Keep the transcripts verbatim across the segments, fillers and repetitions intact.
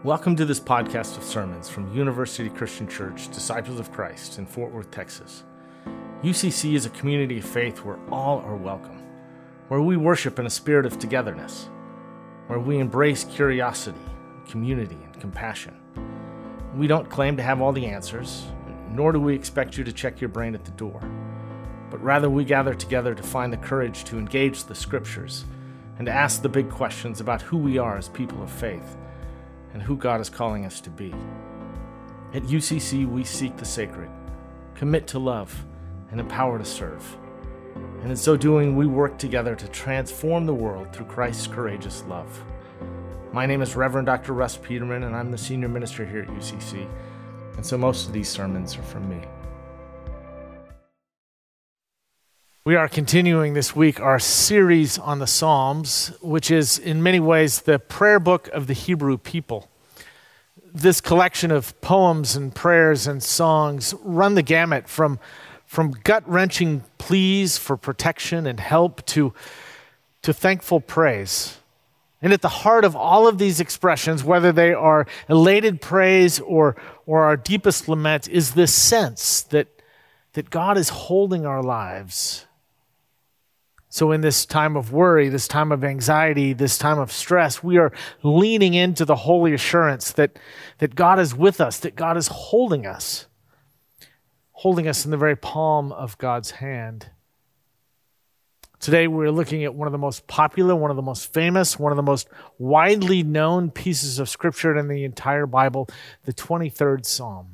Welcome to this podcast of sermons from University Christian Church, Disciples of Christ in Fort Worth, Texas. U C C is a community of faith where all are welcome, where we worship in a spirit of togetherness, where we embrace curiosity, community, and compassion. We don't claim to have all the answers, nor do we expect you to check your brain at the door, but rather we gather together to find the courage to engage the scriptures and to ask the big questions about who we are as people of faith and who God is calling us to be. At U C C, we seek the sacred, commit to love, and empower to serve. And in so doing, we work together to transform the world through Christ's courageous love. My name is Reverend Doctor Russ Peterman, and I'm the senior minister here at U C C, and so most of these sermons are from me. We are continuing this week our series on the Psalms, which is in many ways the prayer book of the Hebrew people. This collection of poems and prayers and songs run the gamut from, from gut-wrenching pleas for protection and help to, to thankful praise. And at the heart of all of these expressions, whether they are elated praise or, or our deepest lament, is this sense that, that God is holding our lives. So in this time of worry, this time of anxiety, this time of stress, we are leaning into the holy assurance that, that God is with us, that God is holding us, holding us in the very palm of God's hand. Today we're looking at one of the most popular, one of the most famous, one of the most widely known pieces of scripture in the entire Bible, the twenty-third Psalm.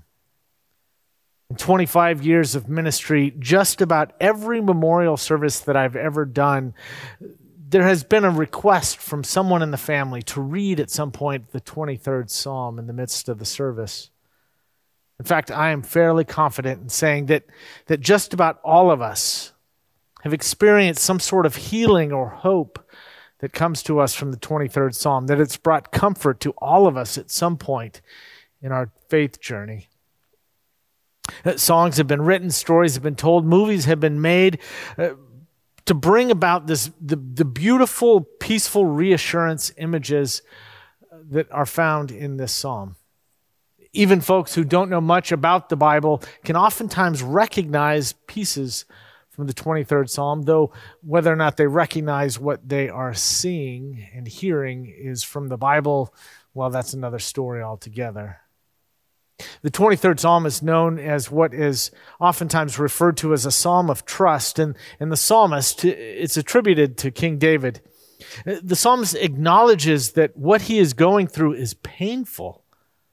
In twenty-five years of ministry, just about every memorial service that I've ever done, there has been a request from someone in the family to read at some point the twenty-third Psalm in the midst of the service. In fact, I am fairly confident in saying that, that just about all of us have experienced some sort of healing or hope that comes to us from the twenty-third Psalm, that it's brought comfort to all of us at some point in our faith journey. Songs have been written, stories have been told, movies have been made uh, to bring about this the, the beautiful, peaceful reassurance images that are found in this psalm. Even folks who don't know much about the Bible can oftentimes recognize pieces from the twenty-third Psalm, though whether or not they recognize what they are seeing and hearing is from the Bible, well, that's another story altogether. The twenty-third Psalm is known as what is oftentimes referred to as a psalm of trust, and, and the psalmist, it's attributed to King David. The psalmist acknowledges that what he is going through is painful,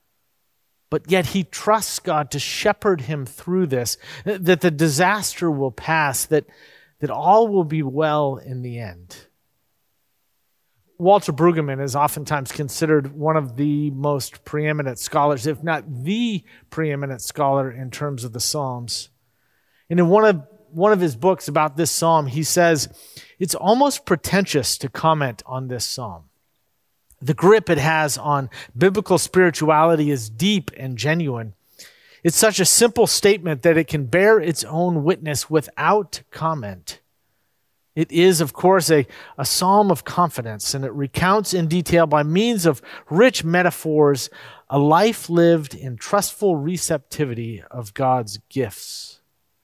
but yet he trusts God to shepherd him through this, that the disaster will pass, that, that all will be well in the end. Walter Brueggemann is oftentimes considered one of the most preeminent scholars, if not the preeminent scholar in terms of the Psalms. And in one of, one of his books about this psalm, he says, it's almost pretentious to comment on this psalm. The grip it has on biblical spirituality is deep and genuine. It's such a simple statement that it can bear its own witness without comment. It is, of course, a, a psalm of confidence, and it recounts in detail by means of rich metaphors a life lived in trustful receptivity of God's gifts.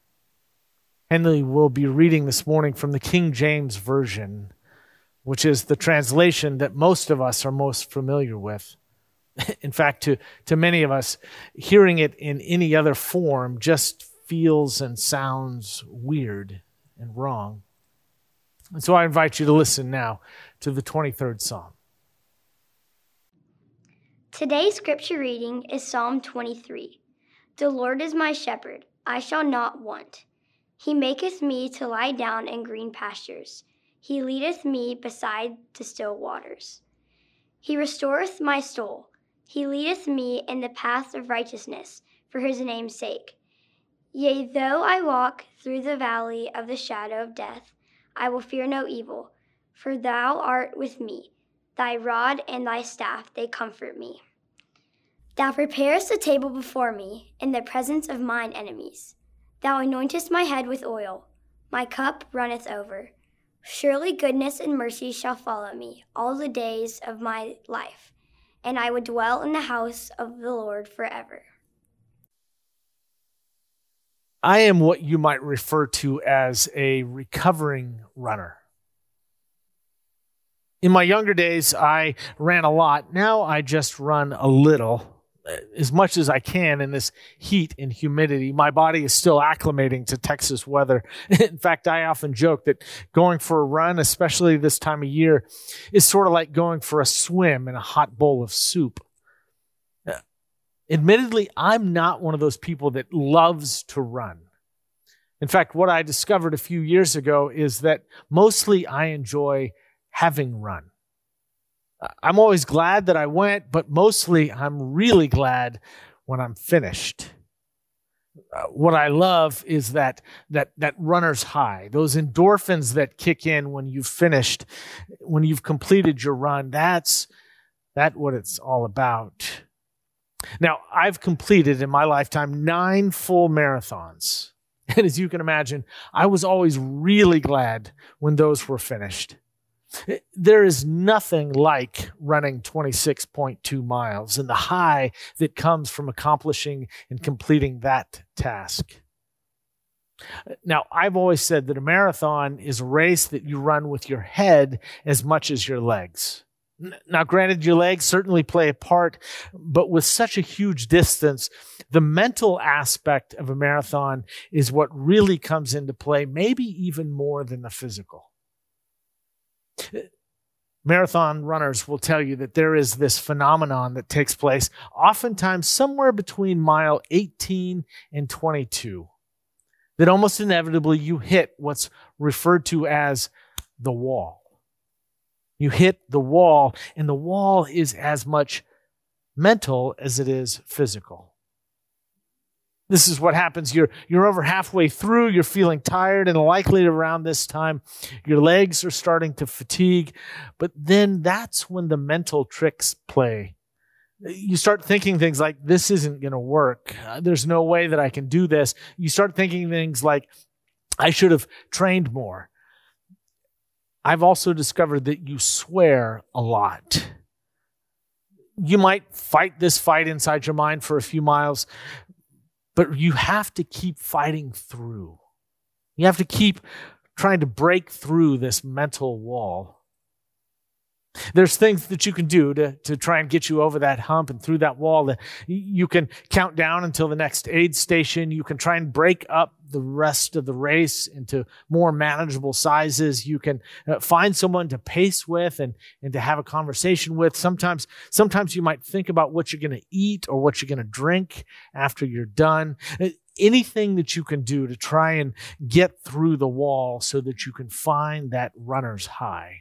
Henley will be reading this morning from the King James Version, which is the translation that most of us are most familiar with. In fact, to, to many of us, hearing it in any other form just feels and sounds weird and wrong. And so I invite you to listen now to the twenty-third Psalm. Today's scripture reading is Psalm twenty-three. The Lord is my shepherd, I shall not want. He maketh me to lie down in green pastures. He leadeth me beside the still waters. He restoreth my soul. He leadeth me in the paths of righteousness for his name's sake. Yea, though I walk through the valley of the shadow of death, I will fear no evil, for thou art with me. Thy rod and thy staff, they comfort me. Thou preparest a table before me in the presence of mine enemies. Thou anointest my head with oil. My cup runneth over. Surely goodness and mercy shall follow me all the days of my life, and I would dwell in the house of the Lord forever. I am what you might refer to as a recovering runner. In my younger days, I ran a lot. Now I just run a little, as much as I can in this heat and humidity. My body is still acclimating to Texas weather. In fact, I often joke that going for a run, especially this time of year, is sort of like going for a swim in a hot bowl of soup. Admittedly, I'm not one of those people that loves to run. In fact, what I discovered a few years ago is that mostly I enjoy having run. I'm always glad that I went, but mostly I'm really glad when I'm finished. Uh, what I love is that that that runner's high, those endorphins that kick in when you've finished, when you've completed your run. That's that's what it's all about. Now, I've completed in my lifetime nine full marathons. And as you can imagine, I was always really glad when those were finished. There is nothing like running twenty-six point two miles and the high that comes from accomplishing and completing that task. Now, I've always said that a marathon is a race that you run with your head as much as your legs. Now, granted, your legs certainly play a part, but with such a huge distance, the mental aspect of a marathon is what really comes into play, maybe even more than the physical. Marathon runners will tell you that there is this phenomenon that takes place oftentimes somewhere between mile eighteen and twenty-two, that almost inevitably you hit what's referred to as the wall. You hit the wall, and the wall is as much mental as it is physical. This is what happens. You're, you're over halfway through, you're feeling tired, and likely around this time, your legs are starting to fatigue. But then that's when the mental tricks play. You start thinking things like, this isn't going to work. Uh, there's no way that I can do this. You start thinking things like, I should have trained more. I've also discovered that you swear a lot. You might fight this fight inside your mind for a few miles, but you have to keep fighting through. You have to keep trying to break through this mental wall. There's things that you can do to, to try and get you over that hump and through that wall. You can count down until the next aid station. You can try and break up the rest of the race into more manageable sizes. You can uh, find someone to pace with and, and to have a conversation with. Sometimes, sometimes you might think about what you're going to eat or what you're going to drink after you're done. Anything that you can do to try and get through the wall so that you can find that runner's high.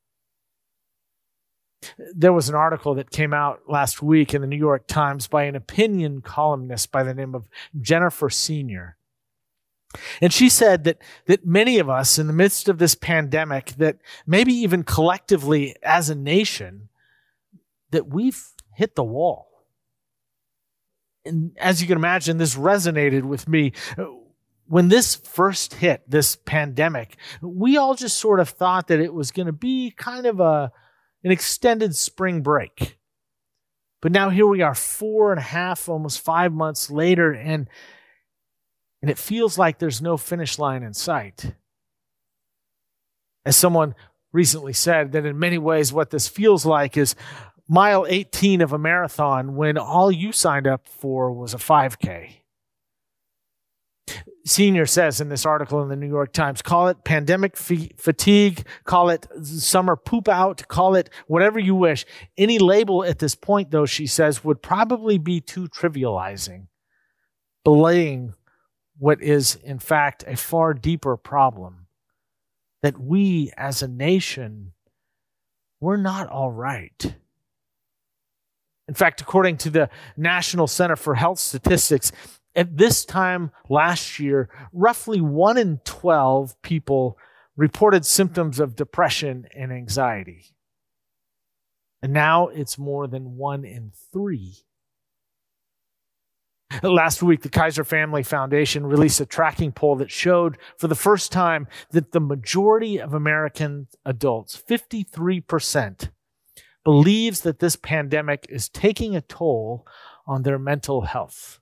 There was an article that came out last week in the New York Times by an opinion columnist by the name of Jennifer Senior. And she said that, that many of us in the midst of this pandemic, that maybe even collectively as a nation, that we've hit the wall. And as you can imagine, this resonated with me. When this first hit, this pandemic, we all just sort of thought that it was going to be kind of a an extended spring break. But now here we are four and a half, almost five months later, and, and it feels like there's no finish line in sight. As someone recently said, that in many ways what this feels like is mile eighteen of a marathon when all you signed up for was a five K. Senior says in this article in the New York Times, call it pandemic f- fatigue, call it summer poop out, call it whatever you wish. Any label at this point, though, she says, would probably be too trivializing, belaying what is, in fact, a far deeper problem, that we as a nation, we're not all right. In fact, according to the National Center for Health Statistics, at this time last year, roughly one in twelve people reported symptoms of depression and anxiety. And now it's more than one in three. Last week, the Kaiser Family Foundation released a tracking poll that showed for the first time that the majority of American adults, fifty-three percent, believes that this pandemic is taking a toll on their mental health.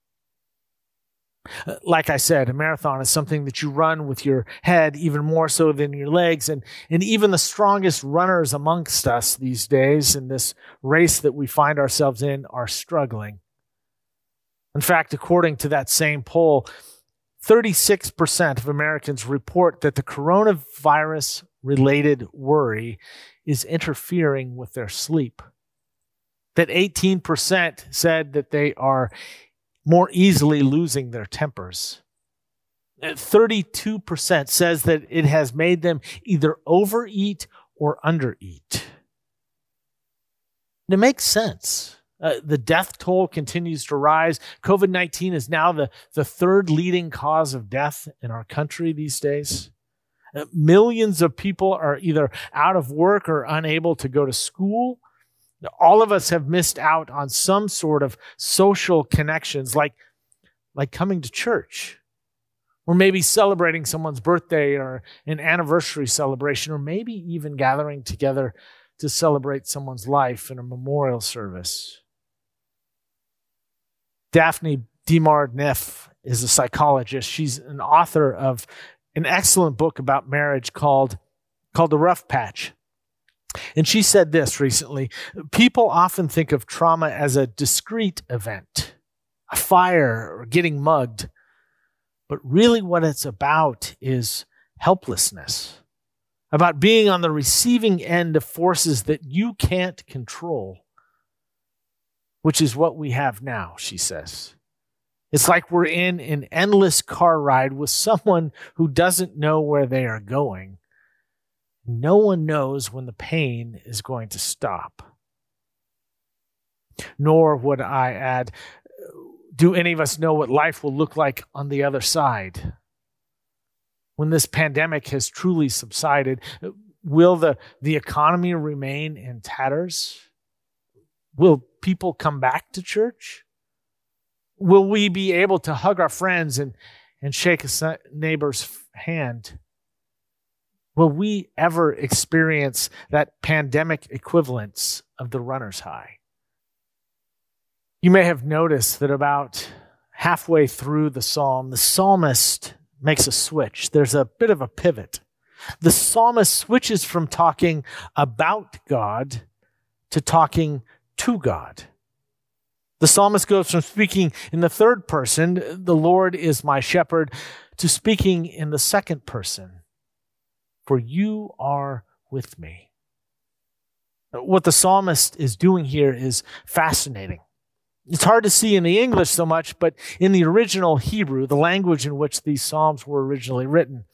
Like I said, a marathon is something that you run with your head even more so than your legs. And, and even the strongest runners amongst us these days in this race that we find ourselves in are struggling. In fact, according to that same poll, thirty-six percent of Americans report that the coronavirus-related worry is interfering with their sleep. That eighteen percent said that they are more easily losing their tempers. thirty-two percent says that it has made them either overeat or undereat. And it makes sense. Uh, the death toll continues to rise. COVID nineteen is now the, the third leading cause of death in our country these days. Uh, millions of people are either out of work or unable to go to school. All of us have missed out on some sort of social connections, like, like coming to church, or maybe celebrating someone's birthday or an anniversary celebration, or maybe even gathering together to celebrate someone's life in a memorial service. Daphne Dimar-Neff is a psychologist. She's an author of an excellent book about marriage called, called The Rough Patch. And she said this recently: people often think of trauma as a discrete event, a fire or getting mugged. But really what it's about is helplessness, about being on the receiving end of forces that you can't control, which is what we have now, she says. It's like we're in an endless car ride with someone who doesn't know where they are going. No one knows when the pain is going to stop. Nor would I add, do any of us know what life will look like on the other side? When this pandemic has truly subsided, will the, the economy remain in tatters? Will people come back to church? Will we be able to hug our friends and, and shake a neighbor's hand? Will we ever experience that pandemic equivalence of the runner's high? You may have noticed that about halfway through the psalm, the psalmist makes a switch. There's a bit of a pivot. The psalmist switches from talking about God to talking to God. The psalmist goes from speaking in the third person, the Lord is my shepherd, to speaking in the second person, for you are with me. What the psalmist is doing here is fascinating. It's hard to see in the English so much, but in the original Hebrew, the language in which these psalms were originally written,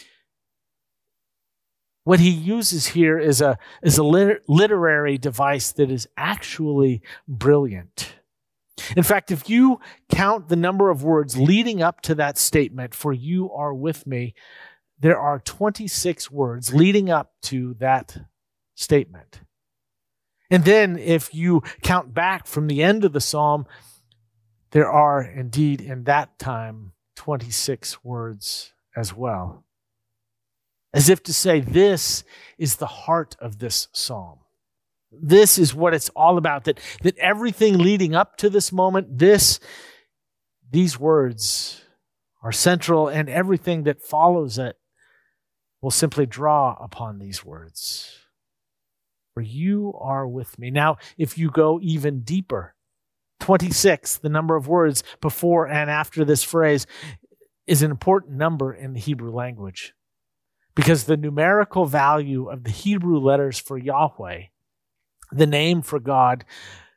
what he uses here is a, is a liter- literary device that is actually brilliant. In fact, if you count the number of words leading up to that statement, for you are with me, there are twenty-six words leading up to that statement. And then if you count back from the end of the psalm, there are indeed in that time twenty-six words as well. As if to say, this is the heart of this psalm. This is what it's all about, that, that everything leading up to this moment, this, these words are central, and everything that follows it will simply draw upon these words. For you are with me. Now, if you go even deeper, twenty-six, the number of words before and after this phrase, is an important number in the Hebrew language, because the numerical value of the Hebrew letters for Yahweh, the name for God,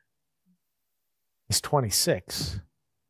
is twenty-six.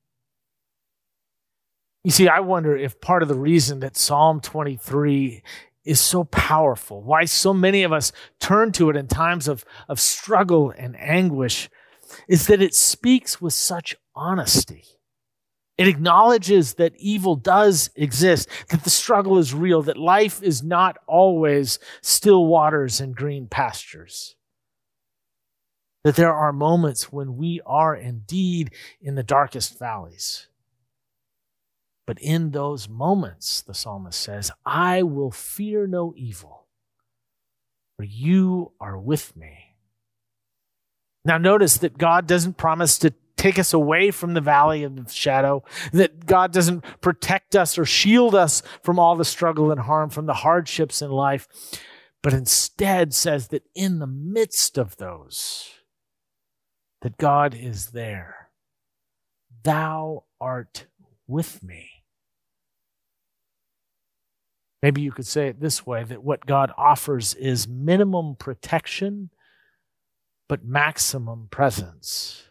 You see, I wonder if part of the reason that Psalm twenty-three is so powerful, why so many of us turn to it in times of, of struggle and anguish, is that it speaks with such honesty. It acknowledges that evil does exist, that the struggle is real, that life is not always still waters and green pastures. That there are moments when we are indeed in the darkest valleys. But in those moments, the psalmist says, I will fear no evil, for you are with me. Now notice that God doesn't promise to take us away from the valley of the shadow, that God doesn't protect us or shield us from all the struggle and harm, from the hardships in life, but instead says that in the midst of those, that God is there. Thou art with me. Maybe you could say it this way, that what God offers is minimum protection, but maximum presence.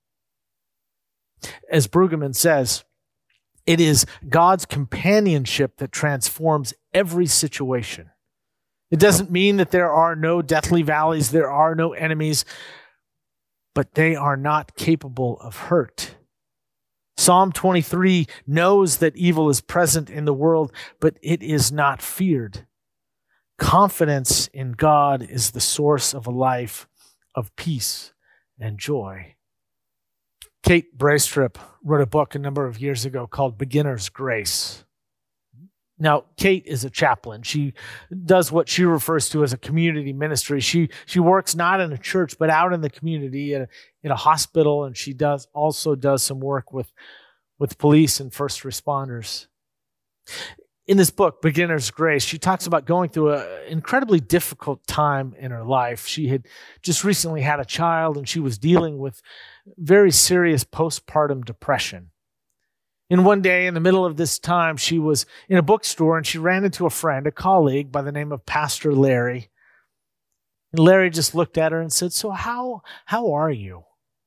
As Brueggemann says, it is God's companionship that transforms every situation. It doesn't mean that there are no deathly valleys, there are no enemies, but they are not capable of hurt. Psalm twenty-three knows that evil is present in the world, but it is not feared. Confidence in God is the source of a life of peace and joy. Kate Braestrup wrote a book a number of years ago called Beginner's Grace. Now, Kate is a chaplain. She does what she refers to as a community ministry. She she works not in a church, but out in the community, in a, in a hospital, and she does also does some work with, with police and first responders. In this book, Beginner's Grace, she talks about going through an incredibly difficult time in her life. She had just recently had a child, and she was dealing with very serious postpartum depression. And one day in the middle of this time, she was in a bookstore and she ran into a friend, a colleague by the name of Pastor Larry. And Larry just looked at her and said, "So how, how are you?"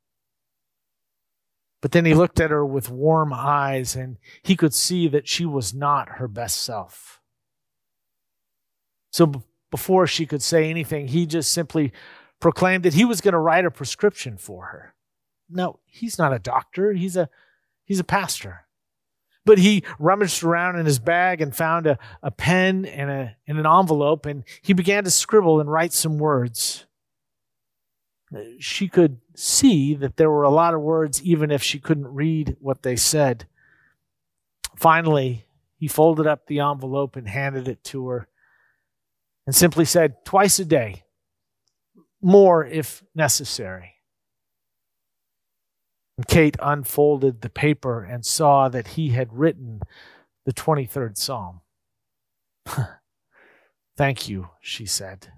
But then he looked at her with warm eyes and he could see that she was not her best self. So b- before she could say anything, he just simply proclaimed that he was going to write a prescription for her. No, he's not a doctor. He's a, he's a pastor. But he rummaged around in his bag and found a, a pen and, a, and an envelope, and he began to scribble and write some words. She could see that there were a lot of words, even if she couldn't read what they said. Finally, he folded up the envelope and handed it to her and simply said, "Twice a day, more if necessary." And Kate unfolded the paper and saw that he had written the twenty-third Psalm. "Thank you," she said.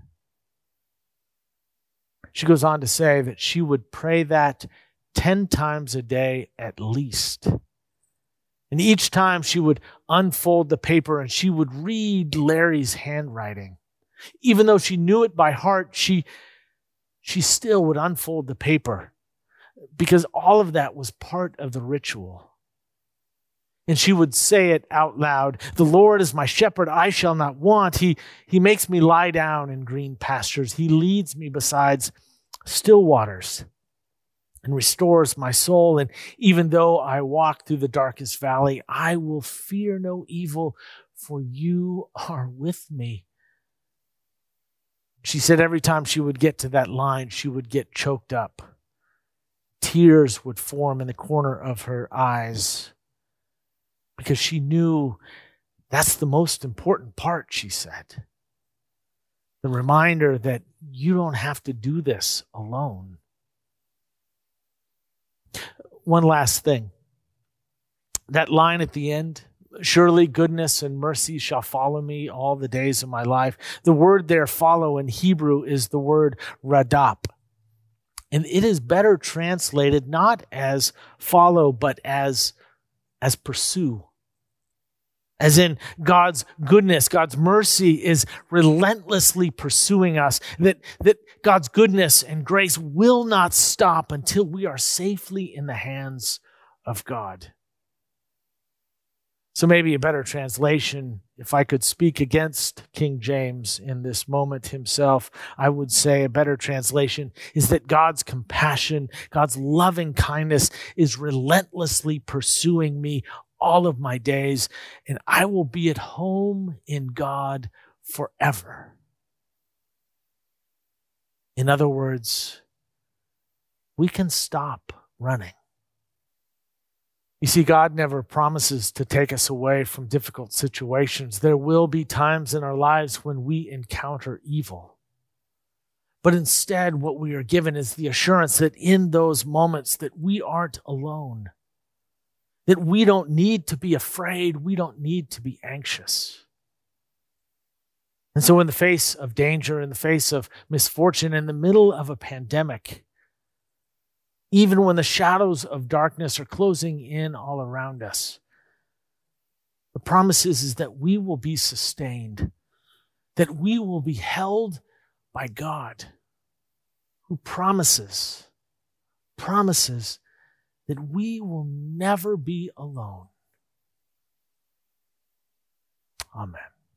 She goes on to say that she would pray that ten times a day at least. And each time she would unfold the paper and she would read Larry's handwriting. Even though she knew it by heart, she, she still would unfold the paper because all of that was part of the ritual. And she would say it out loud. "The Lord is my shepherd, I shall not want. He, he makes me lie down in green pastures. He leads me beside still waters and restores my soul. And even though I walk through the darkest valley, I will fear no evil, for you are with me." She said every time she would get to that line, she would get choked up. Tears would form in the corner of her eyes because she knew that's the most important part, she said. The reminder that you don't have to do this alone. One last thing. That line at the end, "Surely goodness and mercy shall follow me all the days of my life." The word there, follow, in Hebrew is the word radap. And it is better translated not as follow, but as, as pursue. As in God's goodness, God's mercy is relentlessly pursuing us. That, that God's goodness and grace will not stop until we are safely in the hands of God. So maybe a better translation, if I could speak against King James in this moment himself, I would say a better translation is that God's compassion, God's loving kindness is relentlessly pursuing me all of my days, and I will be at home in God forever. In other words, we can stop running. You see, God never promises to take us away from difficult situations. There will be times in our lives when we encounter evil. But instead, what we are given is the assurance that in those moments that we aren't alone, that we don't need to be afraid, we don't need to be anxious. And so in the face of danger, in the face of misfortune, in the middle of a pandemic, even when the shadows of darkness are closing in all around us, the promise is, is that we will be sustained, that we will be held by God, who promises, promises that we will never be alone. Amen.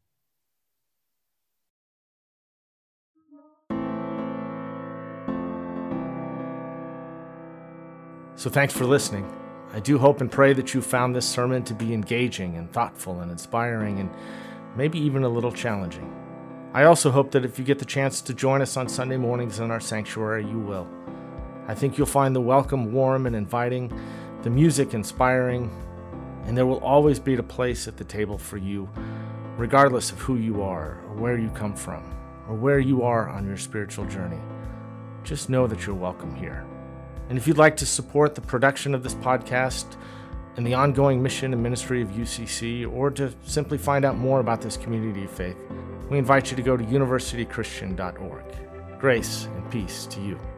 So thanks for listening. I do hope and pray that you found this sermon to be engaging and thoughtful and inspiring and maybe even a little challenging. I also hope that if you get the chance to join us on Sunday mornings in our sanctuary, you will. I think you'll find the welcome warm and inviting, the music inspiring, and there will always be a place at the table for you, regardless of who you are or where you come from or where you are on your spiritual journey. Just know that you're welcome here. And if you'd like to support the production of this podcast and the ongoing mission and ministry of U C C, or to simply find out more about this community of faith, we invite you to go to university christian dot org. Grace and peace to you.